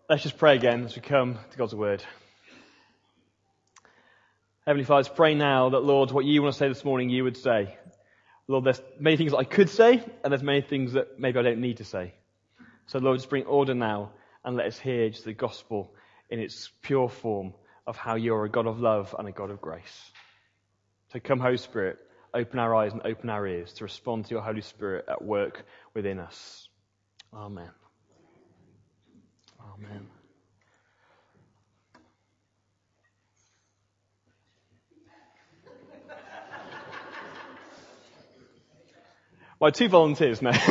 Let's just pray again as we come to God's Word. Heavenly Father, let's pray now that, Lord, what you want to say this morning, you would say. Lord, there's many things that I could say, and there's many things that maybe I don't need to say. So, Lord, just bring order now, and let us hear just the gospel in its pure form of how you're a God of love and a God of grace. So come, Holy Spirit, open our eyes and open our ears to respond to your Holy Spirit at work within us. Amen. Amen. My two volunteers now.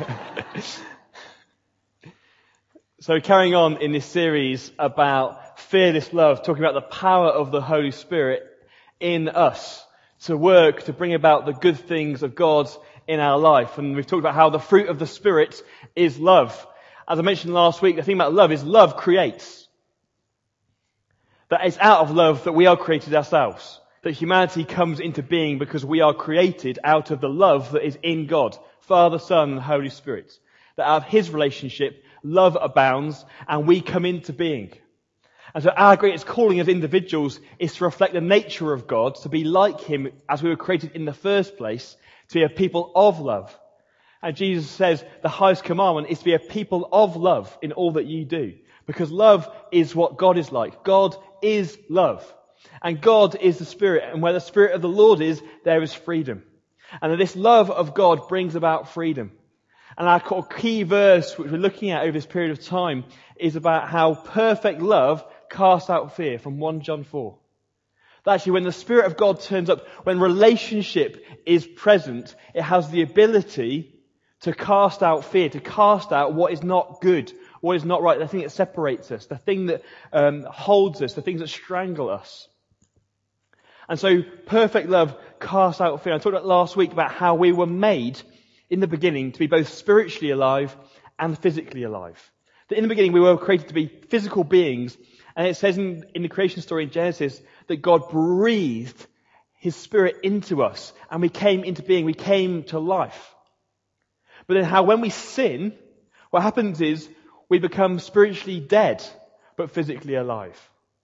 So carrying on in this series about fearless love, talking about the power of the Holy Spirit in us to work, to bring about the good things of God in our life. And we've talked about how the fruit of the Spirit is love. As I mentioned last week, the thing about love is love creates. That it's out of love that we are created ourselves. That humanity comes into being because we are created out of the love that is in God, Father, Son, and Holy Spirit. That out of His relationship, love abounds and we come into being. And so our greatest calling as individuals is to reflect the nature of God, to be like Him as we were created in the first place, to be a people of love. And Jesus says the highest commandment is to be a people of love in all that you do. Because love is what God is like. God is love. And God is the Spirit. And where the Spirit of the Lord is, there is freedom. And that this love of God brings about freedom. And our key verse, which we're looking at over this period of time, is about how perfect love casts out fear, from 1 John 4. That actually when the Spirit of God turns up, when relationship is present, it has the ability to cast out fear, to cast out what is not good, what is not right, the thing that separates us, the thing that holds us, the things that strangle us. And so perfect love casts out fear. I talked about last week about how we were made in the beginning to be both spiritually alive and physically alive. That in the beginning we were created to be physical beings, and it says in the creation story in Genesis that God breathed His Spirit into us and we came into being, we came to life. But then how when we sin, what happens is we become spiritually dead, but physically alive.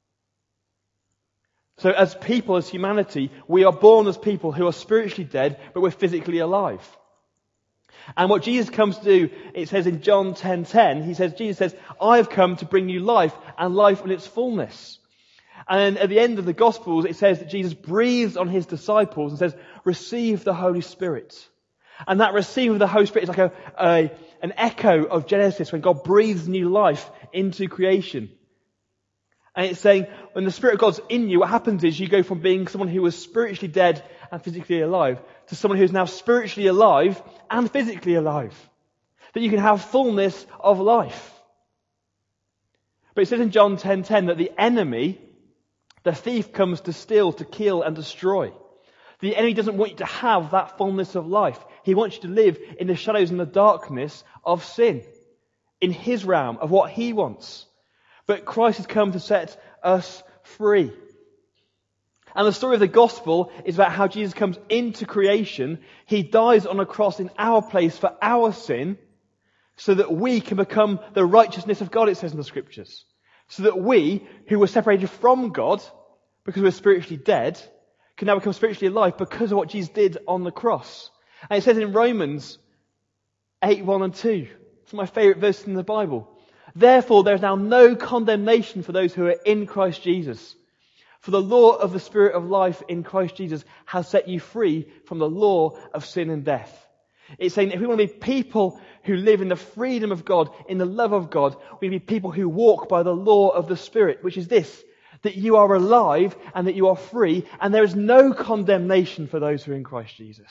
So as people, as humanity, we are born as people who are spiritually dead, but we're physically alive. And what Jesus comes to do, it says in John 10:10, Jesus says, I have come to bring you life, and life in its fullness. And then at the end of the Gospels, it says that Jesus breathes on His disciples and says, receive the Holy Spirit. And that receiving of the Holy Spirit is like an echo of Genesis when God breathes new life into creation. And it's saying when the Spirit of God's in you, what happens is you go from being someone who was spiritually dead and physically alive to someone who is now spiritually alive and physically alive. That you can have fullness of life. But it says in John 10:10 that the enemy, the thief, comes to steal, to kill and destroy. The enemy doesn't want you to have that fullness of life. He wants you to live in the shadows and the darkness of sin. In his realm, of what he wants. But Christ has come to set us free. And the story of the gospel is about how Jesus comes into creation. He dies on a cross in our place for our sin, so that we can become the righteousness of God, it says in the scriptures. So that we, who were separated from God, because we're spiritually dead, can now become spiritually alive because of what Jesus did on the cross. And it says in Romans 8:1 and 2. It's my favourite verse in the Bible. Therefore there is now no condemnation for those who are in Christ Jesus. For the law of the Spirit of life in Christ Jesus has set you free from the law of sin and death. It's saying that if we want to be people who live in the freedom of God, in the love of God, we need to be people who walk by the law of the Spirit, which is this, that you are alive and that you are free, and there is no condemnation for those who are in Christ Jesus.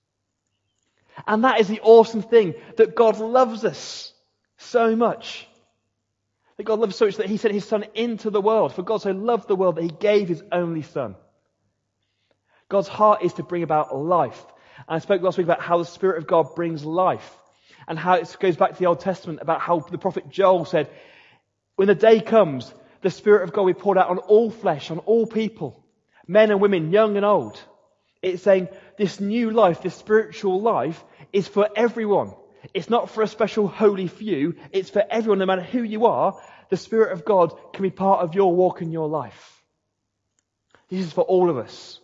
And that is the awesome thing, that God loves us so much. That God loves so much that He sent His Son into the world. For God so loved the world that He gave His only Son. God's heart is to bring about life. And I spoke last week about how the Spirit of God brings life. And how it goes back to the Old Testament about how the prophet Joel said, when the day comes, the Spirit of God will be poured out on all flesh, on all people. Men and women, young and old. It's saying this new life, this spiritual life, is for everyone. It's not for a special holy few. It's for everyone, no matter who you are. The Spirit of God can be part of your walk in your life. This is for all of us.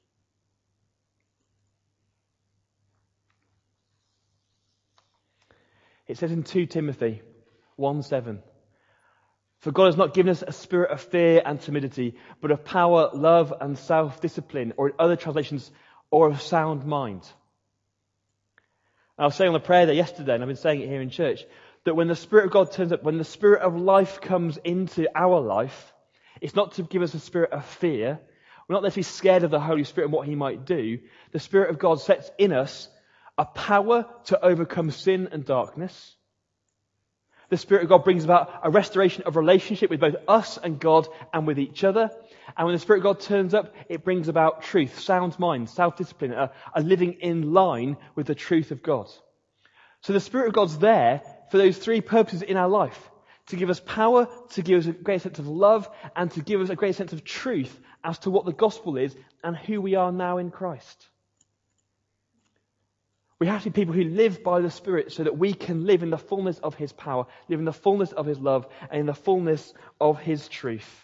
It says in 2 Timothy 1:7, "For God has not given us a spirit of fear and timidity, but of power, love, and self-discipline," or in other translations, "or of sound mind." I was saying on the prayer there yesterday, and I've been saying it here in church, that when the Spirit of God turns up, when the Spirit of life comes into our life, it's not to give us a spirit of fear. We're not there to be scared of the Holy Spirit and what He might do. The Spirit of God sets in us a power to overcome sin and darkness. The Spirit of God brings about a restoration of relationship with both us and God and with each other. And when the Spirit of God turns up, it brings about truth, sound mind, self-discipline, a living in line with the truth of God. So the Spirit of God's there for those three purposes in our life. To give us power, to give us a great sense of love, and to give us a great sense of truth as to what the gospel is and who we are now in Christ. We have to be people who live by the Spirit so that we can live in the fullness of His power, live in the fullness of His love, and in the fullness of His truth.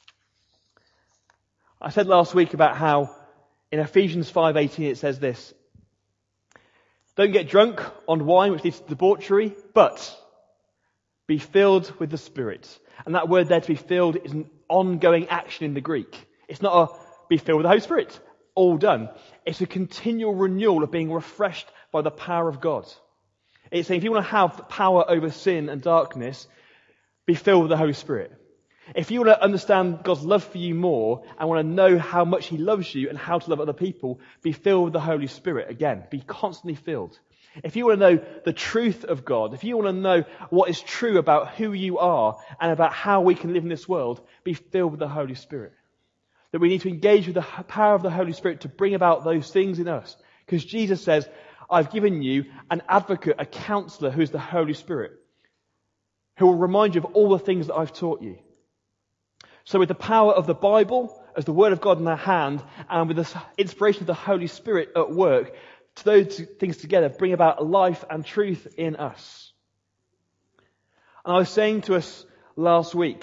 I said last week about how in Ephesians 5:18 it says this: "Don't get drunk on wine, which leads to debauchery, but be filled with the Spirit." And that word there, to be filled, is an ongoing action in the Greek. It's not a be filled with the Holy Spirit, all done. It's a continual renewal of being refreshed by the power of God. It's saying if you want to have power over sin and darkness, be filled with the Holy Spirit. If you want to understand God's love for you more and want to know how much He loves you and how to love other people, be filled with the Holy Spirit. Again, be constantly filled. If you want to know the truth of God, if you want to know what is true about who you are and about how we can live in this world, be filled with the Holy Spirit. That we need to engage with the power of the Holy Spirit to bring about those things in us. Because Jesus says, "I've given you an advocate, a counselor who is the Holy Spirit, who will remind you of all the things that I've taught you." So with the power of the Bible as the Word of God in our hand, and with the inspiration of the Holy Spirit at work, to those things together bring about life and truth in us. And I was saying to us last week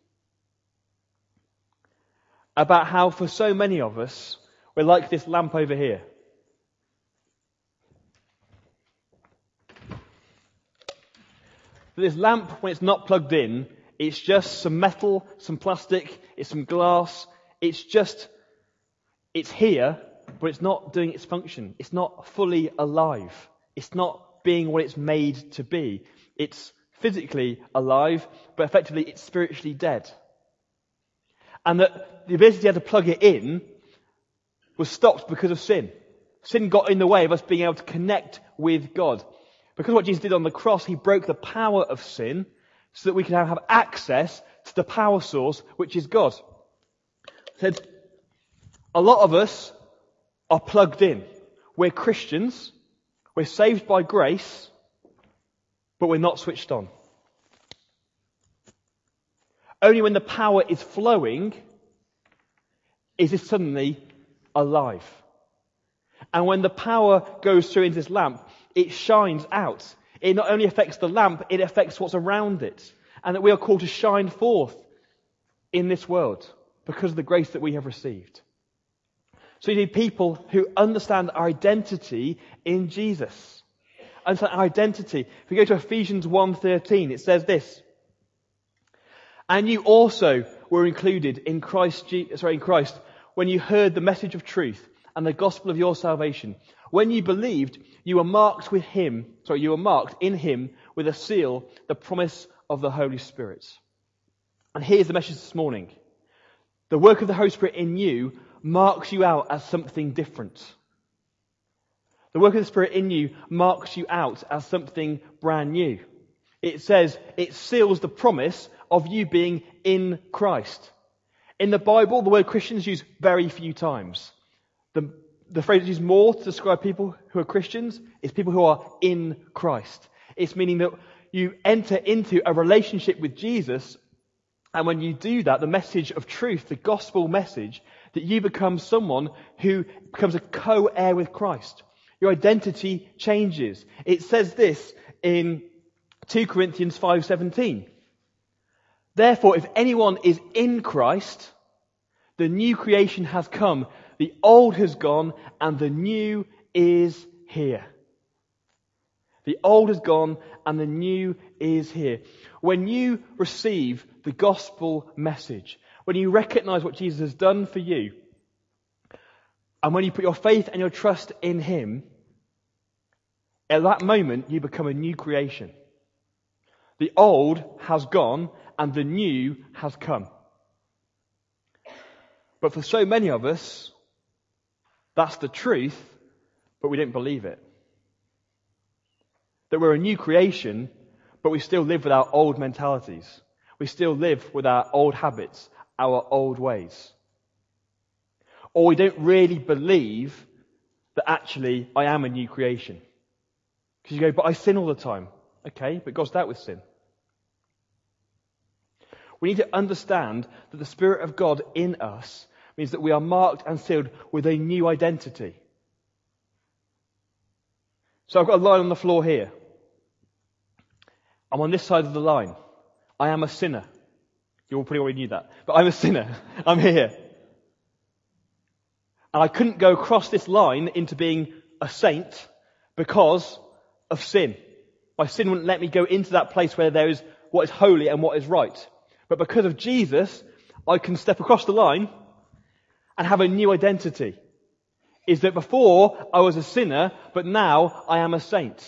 about how for so many of us, we're like this lamp over here. This lamp, when it's not plugged in, it's just some metal, some plastic, it's some glass. It's here, but it's not doing its function. It's not fully alive. It's not being what it's made to be. It's physically alive, but effectively it's spiritually dead. And that the ability to plug it in was stopped because of sin. Sin got in the way of us being able to connect with God. Because of what Jesus did on the cross, He broke the power of sin so that we can have access to the power source, which is God. Said, a lot of us are plugged in. We're Christians, we're saved by grace, but we're not switched on. Only when the power is flowing is it suddenly alive. And when the power goes through into this lamp, it shines out. It not only affects the lamp, it affects what's around it. And that we are called to shine forth in this world because of the grace that we have received. So you need people who understand our identity in Jesus. Understand our identity. If we go to Ephesians 1:13, it says this: "And you also were included in Christ when you heard the message of truth and the gospel of your salvation. When you believed, you were marked in Him with a seal, the promise of the Holy Spirit." And here's the message this morning. The work of the Holy Spirit in you marks you out as something different. The work of the Spirit in you marks you out as something brand new. It says it seals the promise of you being in Christ. In the Bible, the word Christian is used very few times. The phrase used more to describe people who are Christians is people who are in Christ. It's meaning that you enter into a relationship with Jesus, and when you do that, the message of truth, the gospel message, that you become someone who becomes a co-heir with Christ. Your identity changes. It says this in 2 Corinthians 5:17. Therefore, if anyone is in Christ, the new creation has come. The old has gone and the new is here. The old is gone and the new is here. When you receive the gospel message, when you recognize what Jesus has done for you, and when you put your faith and your trust in Him, at that moment you become a new creation. The old has gone and the new has come. But for so many of us, that's the truth, but we don't believe it. That we're a new creation, but we still live with our old mentalities. We still live with our old habits, our old ways. Or we don't really believe that actually I am a new creation. Because you go, but I sin all the time. Okay, but God's dealt with sin. We need to understand that the Spirit of God in us means that we are marked and sealed with a new identity. So I've got a line on the floor here. I'm on this side of the line. I am a sinner. You all pretty already knew that. But I'm a sinner. I'm here. And I couldn't go across this line into being a saint because of sin. My sin wouldn't let me go into that place where there is what is holy and what is right. But because of Jesus, I can step across the line and have a new identity. Is that before I was a sinner, but now I am a saint.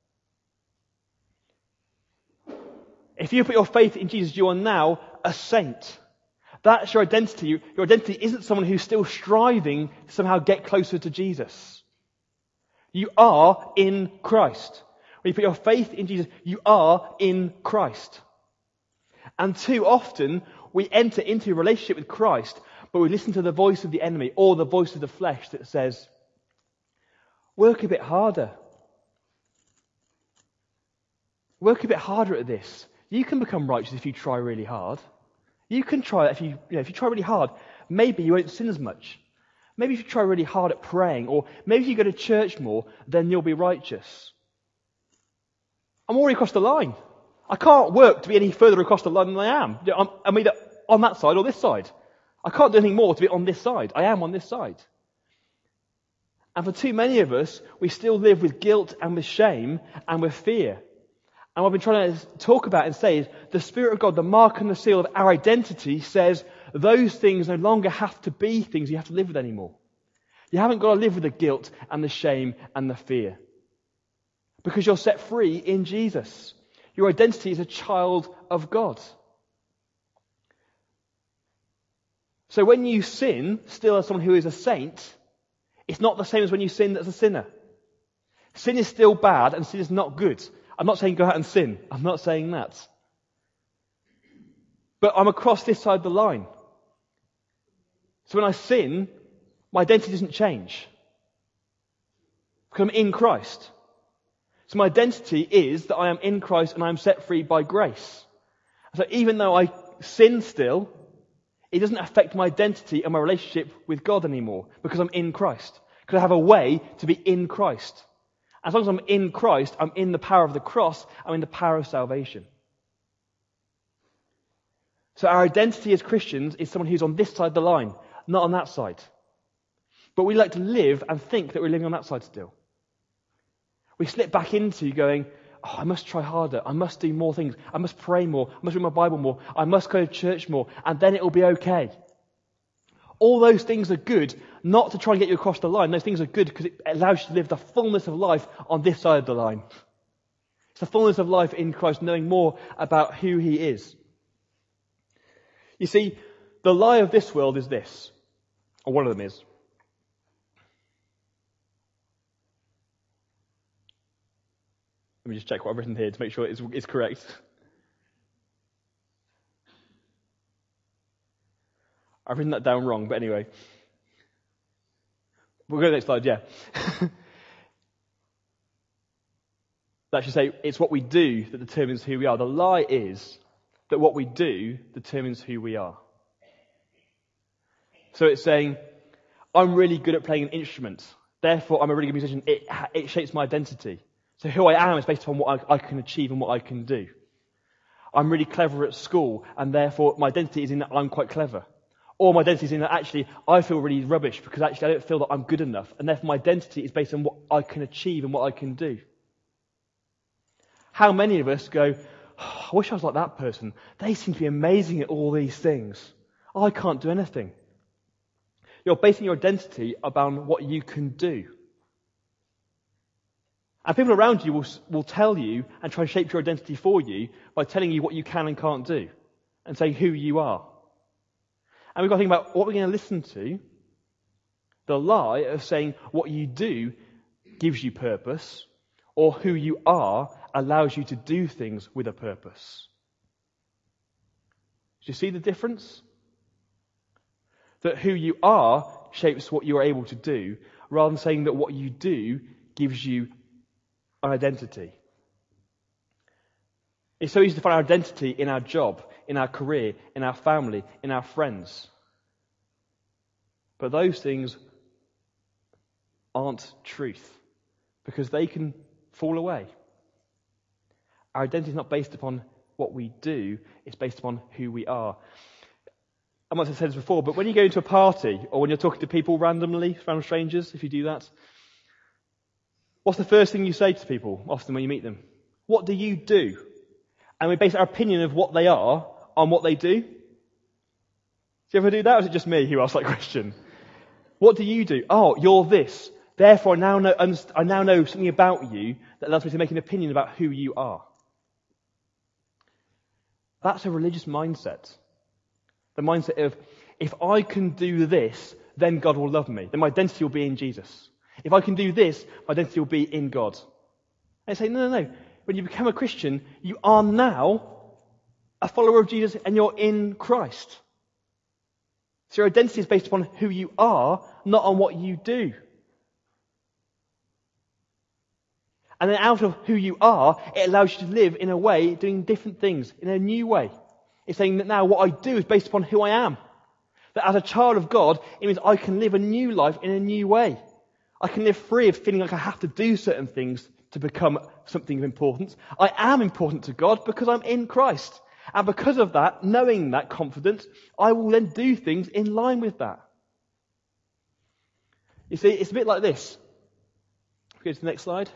If you put your faith in Jesus, you are now a saint. That's your identity. Your identity isn't someone who's still striving to somehow get closer to Jesus. You are in Christ. When you put your faith in Jesus, you are in Christ. And too often, we enter into a relationship with Christ, but we listen to the voice of the enemy or the voice of the flesh that says, work a bit harder. Work a bit harder at this. You can become righteous if you try really hard. You can try if you try really hard, maybe you won't sin as much. Maybe if you try really hard at praying, or maybe if you go to church more, then you'll be righteous. I'm already across the line. I can't work to be any further across the line than I am. I'm either on that side or this side. I can't do anything more to be on this side. I am on this side. And for too many of us, we still live with guilt and with shame and with fear. And what I've been trying to talk about and say is the Spirit of God, the mark and the seal of our identity, says those things no longer have to be things you have to live with anymore. You haven't got to live with the guilt and the shame and the fear. Because you're set free in Jesus. Your identity is a child of God. So when you sin, still as someone who is a saint, it's not the same as when you sin as a sinner. Sin is still bad and sin is not good. I'm not saying go out and sin. I'm not saying that. But I'm across this side of the line. So when I sin, my identity doesn't change. Because I'm in Christ. So my identity is that I am in Christ and I am set free by grace. So even though I sin still, it doesn't affect my identity and my relationship with God anymore. Because I'm in Christ. Because I have a way to be in Christ. As long as I'm in Christ, I'm in the power of the cross, I'm in the power of salvation. So our identity as Christians is someone who's on this side of the line, not on that side. But we like to live and think that we're living on that side still. We slip back into going, oh, I must try harder, I must do more things, I must pray more, I must read my Bible more, I must go to church more, and then it will be okay. All those things are good, not to try and get you across the line. Those things are good because it allows you to live the fullness of life on this side of the line. It's the fullness of life in Christ, knowing more about who He is. You see, the lie of this world is this, or one of them is. Let me just check what I've written here to make sure it's correct. I've written that down wrong, but anyway. We'll go to the next slide, yeah. That should say, it's what we do that determines who we are. The lie is that what we do determines who we are. So it's saying, I'm really good at playing an instrument. Therefore, I'm a really good musician. It shapes my identity. So who I am is based upon what I can achieve and what I can do. I'm really clever at school, and therefore my identity is in that I'm quite clever. Or my identity is in that actually I feel really rubbish because actually I don't feel that I'm good enough. And therefore my identity is based on what I can achieve and what I can do. How many of us go, oh, I wish I was like that person. They seem to be amazing at all these things. I can't do anything. You're basing your identity upon what you can do. And people around you will tell you and try to shape your identity for you by telling you what you can and can't do and saying who you are. And we've got to think about what we're going to listen to. The lie of saying what you do gives you purpose, or who you are allows you to do things with a purpose. Do you see the difference? That who you are shapes what you are able to do, rather than saying that what you do gives you an identity. It's so easy to find our identity in our job, in our career, in our family, in our friends. But those things aren't truth, because they can fall away. Our identity is not based upon what we do, it's based upon who we are. I might have said this before, but when you go into a party, or when you're talking to people randomly, random strangers, if you do that, what's the first thing you say to people, often when you meet them? What do you do? And we base our opinion of what they are on what they do. Do you ever do that, or is it just me who asks that question? What do you do? Oh, you're this. Therefore, I now know something about you that allows me to make an opinion about who you are. That's a religious mindset. The mindset of, if I can do this, then God will love me. Then my identity will be in Jesus. If I can do this, my identity will be in God. And they say, no. When you become a Christian, you are now a follower of Jesus and you're in Christ. So your identity is based upon who you are, not on what you do. And then out of who you are, it allows you to live in a way, doing different things, in a new way. It's saying that now what I do is based upon who I am. That as a child of God, it means I can live a new life in a new way. I can live free of feeling like I have to do certain things to become something of importance. I am important to God because I'm in Christ. And because of that, knowing that confidence, I will then do things in line with that. You see, it's a bit like this. Go to the next slide.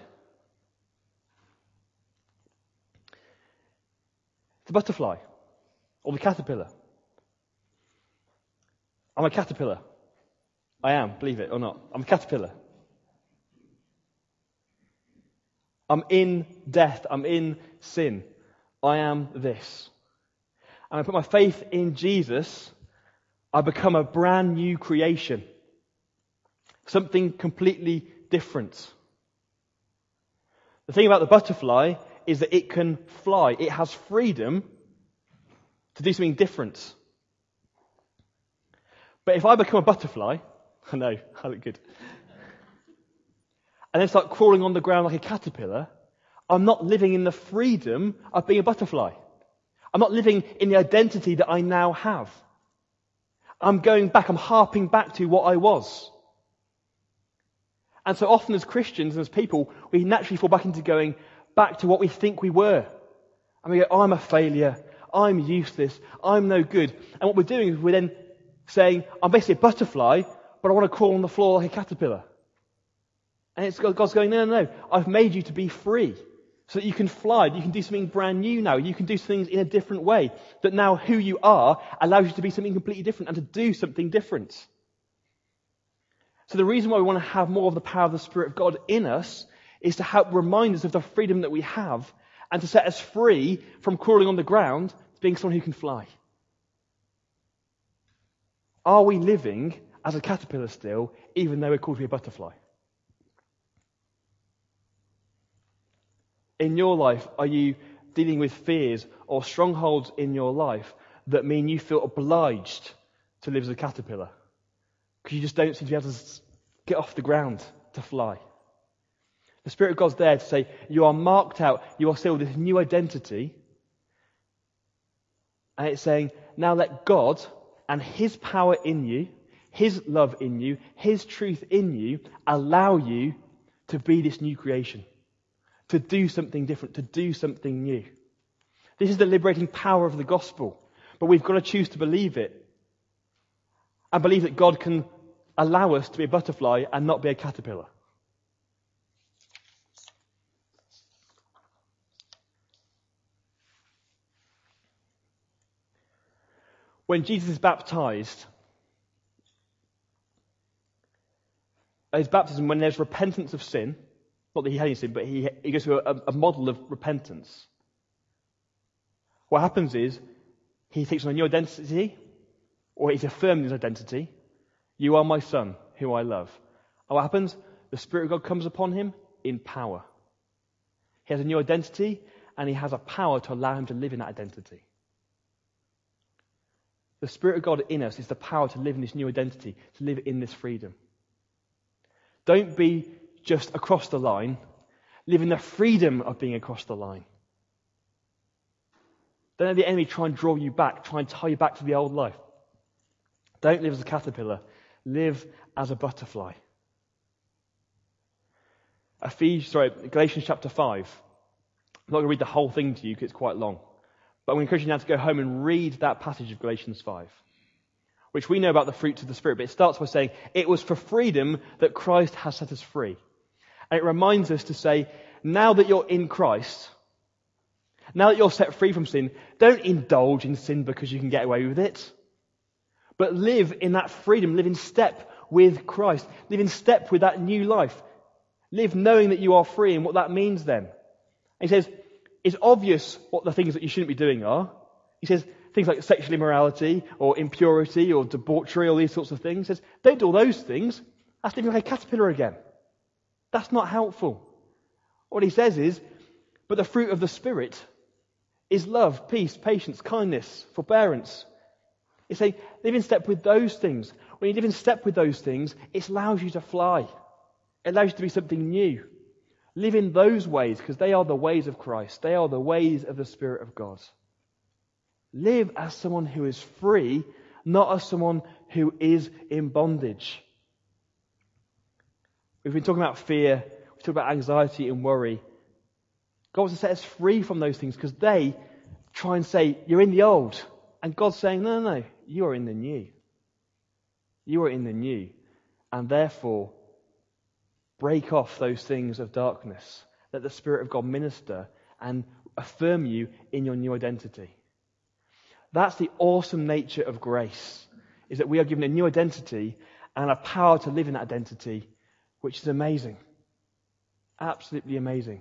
The butterfly, or the caterpillar. I'm a caterpillar. I am, believe it or not. I'm a caterpillar. I'm in death. I'm in sin. I am this. And I put my faith in Jesus, I become a brand new creation. Something completely different. The thing about the butterfly is that it can fly. It has freedom to do something different. But if I become a butterfly, I know, I look good, and then start crawling on the ground like a caterpillar, I'm not living in the freedom of being a butterfly. I'm not living in the identity that I now have. I'm going back, I'm harping back to what I was. And so often as Christians and as people, we naturally fall back into going back to what we think we were. And we go, I'm a failure, I'm useless, I'm no good. And what we're doing is we're then saying, I'm basically a butterfly, but I want to crawl on the floor like a caterpillar. And it's God's going, no, I've made you to be free. So that you can fly, you can do something brand new now, you can do things in a different way. That now who you are allows you to be something completely different and to do something different. So the reason why we want to have more of the power of the Spirit of God in us is to help remind us of the freedom that we have and to set us free from crawling on the ground to being someone who can fly. Are we living as a caterpillar still, even though we're called to be a butterfly? In your life, are you dealing with fears or strongholds in your life that mean you feel obliged to live as a caterpillar? Because you just don't seem to be able to get off the ground to fly. The Spirit of God's there to say, you are marked out, you are still with this new identity. And it's saying, now let God and His power in you, His love in you, His truth in you, allow you to be this new creation, to do something different, to do something new. This is the liberating power of the gospel, but we've got to choose to believe it and believe that God can allow us to be a butterfly and not be a caterpillar. When Jesus is baptized, at his baptism, when there's repentance of sin, not that he had any sin, but he goes through a model of repentance. What happens is, he takes on a new identity, or he's affirmed his identity. You are my son, who I love. And what happens? The Spirit of God comes upon him in power. He has a new identity, and he has a power to allow him to live in that identity. The Spirit of God in us is the power to live in this new identity, to live in this freedom. Don't be just across the line. Live in the freedom of being across the line. Don't let the enemy try and draw you back, try and tie you back to the old life. Don't live as a caterpillar. Live as a butterfly. Galatians chapter 5. I'm not going to read the whole thing to you because it's quite long. But I'm going to encourage you now to go home and read that passage of Galatians 5, which we know about the fruits of the Spirit. But it starts by saying, it was for freedom that Christ has set us free. And it reminds us to say, now that you're in Christ, now that you're set free from sin, don't indulge in sin because you can get away with it. But live in that freedom, live in step with Christ, live in step with that new life. Live knowing that you are free and what that means then. And he says, it's obvious what the things that you shouldn't be doing are. He says things like sexual immorality or impurity or debauchery, all these sorts of things. He says, don't do all those things. That's living like a caterpillar again. That's not helpful. What he says is, but the fruit of the Spirit is love, peace, patience, kindness, forbearance. He's saying, live in step with those things. When you live in step with those things, it allows you to fly. It allows you to be something new. Live in those ways, because they are the ways of Christ. They are the ways of the Spirit of God. Live as someone who is free, not as someone who is in bondage. We've been talking about fear, we've talked about anxiety and worry. God wants to set us free from those things because they try and say, you're in the old. And God's saying, no, you are in the new. You are in the new. And therefore, break off those things of darkness. Let the Spirit of God minister and affirm you in your new identity. That's the awesome nature of grace, is that we are given a new identity and a power to live in that identity, which is amazing. Absolutely amazing.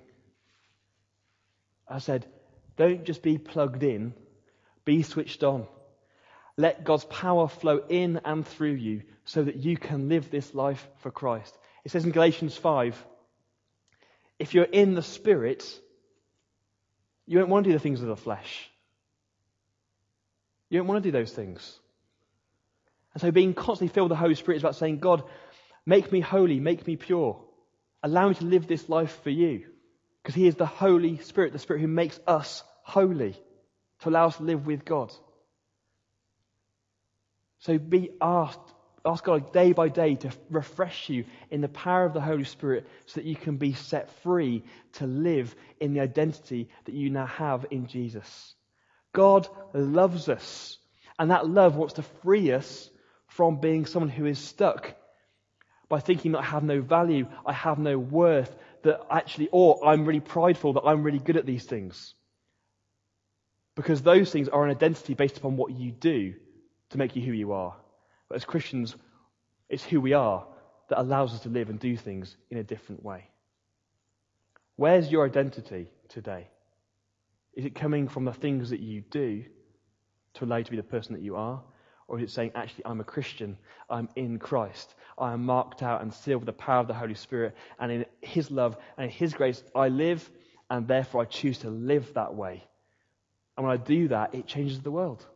I said, don't just be plugged in, be switched on. Let God's power flow in and through you so that you can live this life for Christ. It says in Galatians 5, if you're in the Spirit, you don't want to do the things of the flesh. You don't want to do those things. And so being constantly filled with the Holy Spirit is about saying, God, make me holy, make me pure. Allow me to live this life for you. Because He is the Holy Spirit, the Spirit who makes us holy, to allow us to live with God. So ask God day by day to refresh you in the power of the Holy Spirit so that you can be set free to live in the identity that you now have in Jesus. God loves us, and that love wants to free us from being someone who is stuck by thinking that I have no value, I have no worth, that actually, or I'm really prideful, that I'm really good at these things. Because those things are an identity based upon what you do to make you who you are. But as Christians, it's who we are that allows us to live and do things in a different way. Where's your identity today? Is it coming from the things that you do to allow you to be the person that you are? Or is it saying, actually, I'm a Christian, I'm in Christ, I am marked out and sealed with the power of the Holy Spirit, and in His love and in His grace I live, and therefore I choose to live that way. And when I do that, it changes the world.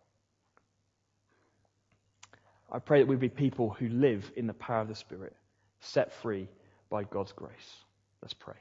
I pray that we be people who live in the power of the Spirit, set free by God's grace. Let's pray.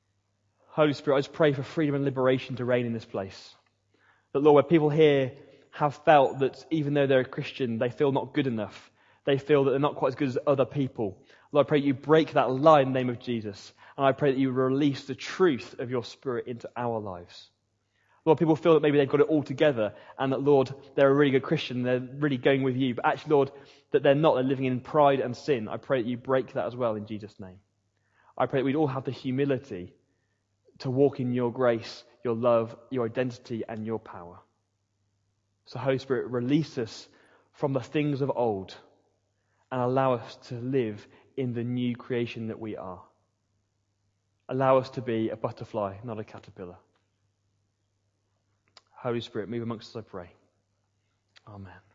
Holy Spirit, I just pray for freedom and liberation to reign in this place. That, Lord, where people here have felt that even though they're a Christian, they feel not good enough. They feel that they're not quite as good as other people. Lord, I pray that you break that lie in the name of Jesus. And I pray that you release the truth of your Spirit into our lives. Lord, people feel that maybe they've got it all together and that, Lord, they're a really good Christian, they're really going with you. But actually, Lord, that they're not, they're living in pride and sin. I pray that you break that as well in Jesus' name. I pray that we'd all have the humility to walk in your grace, your love, your identity, and your power. So, Holy Spirit, release us from the things of old and allow us to live in the new creation that we are. Allow us to be a butterfly, not a caterpillar. Holy Spirit, move amongst us, I pray. Amen.